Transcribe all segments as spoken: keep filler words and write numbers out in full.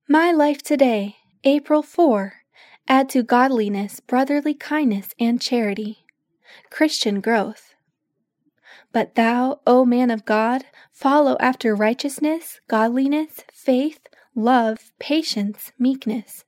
My Life Today, April fourth. Add to godliness brotherly kindness and charity. Christian growth. But thou, O man of God, follow after righteousness, godliness, faith, love, patience, meekness.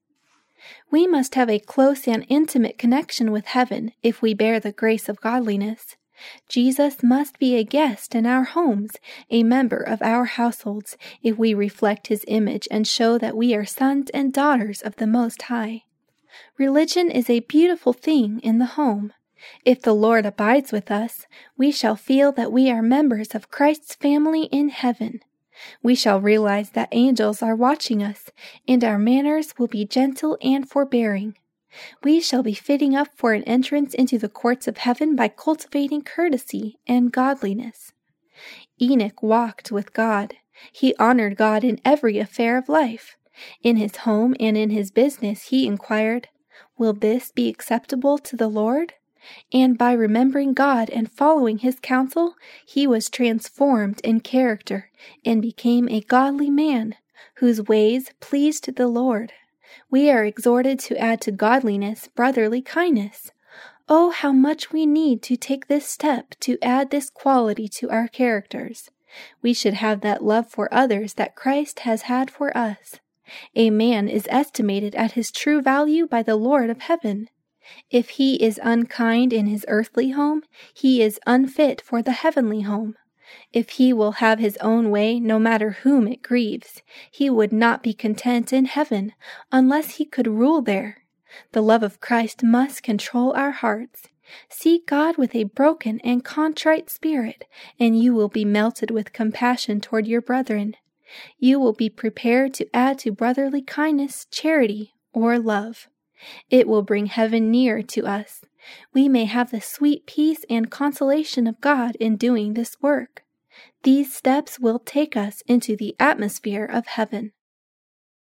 We must have a close and intimate connection with heaven if we bear the grace of godliness. Jesus must be a guest in our homes, a member of our households, if we reflect his image and show that we are sons and daughters of the Most High. Religion is a beautiful thing in the home. If the Lord abides with us, we shall feel that we are members of Christ's family in heaven. We shall realize that angels are watching us, and our manners will be gentle and forbearing. We shall be fitting up for an entrance into the courts of heaven by cultivating courtesy and godliness. Enoch walked with God. He honored God in every affair of life. In his home and in his business he inquired, "Will this be acceptable to the Lord?" And by remembering God and following his counsel, he was transformed in character and became a godly man, whose ways pleased the Lord. We are exhorted to add to godliness brotherly kindness. Oh, how much we need to take this step to add this quality to our characters. We should have that love for others that Christ has had for us. A man is estimated at his true value by the Lord of heaven. If he is unkind in his earthly home, he is unfit for the heavenly home. If he will have his own way, no matter whom it grieves, he would not be content in heaven unless he could rule there. The love of Christ must control our hearts. Seek God with a broken and contrite spirit, and you will be melted with compassion toward your brethren. You will be prepared to add to brotherly kindness charity or love. It will bring heaven near to us. We may have the sweet peace and consolation of God in doing this work. These steps will take us into the atmosphere of heaven.